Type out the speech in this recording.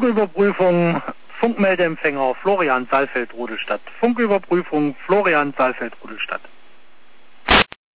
Funküberprüfung, Funkmeldeempfänger Florian Saalfeld, Rudolstadt. Funküberprüfung Florian Saalfeld, Rudolstadt.